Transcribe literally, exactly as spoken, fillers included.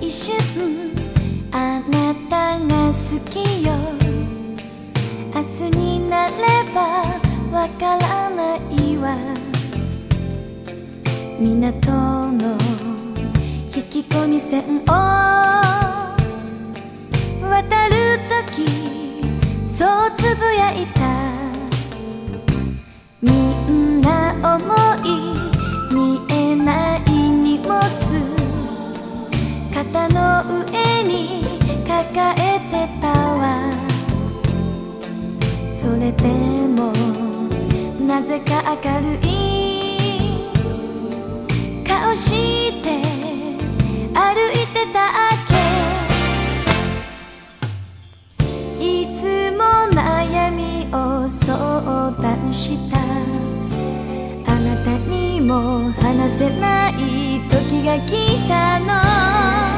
一瞬あなたが好きよ、明日になればわからないわ。港の引き込み線を渡るときそうつぶやいた。みんな思い見えない荷物肩の上に抱えてたわ。それでもなぜか明るい顔して歩いてたっけ。いつも悩みを相談したあなたにも話せない時が来たの。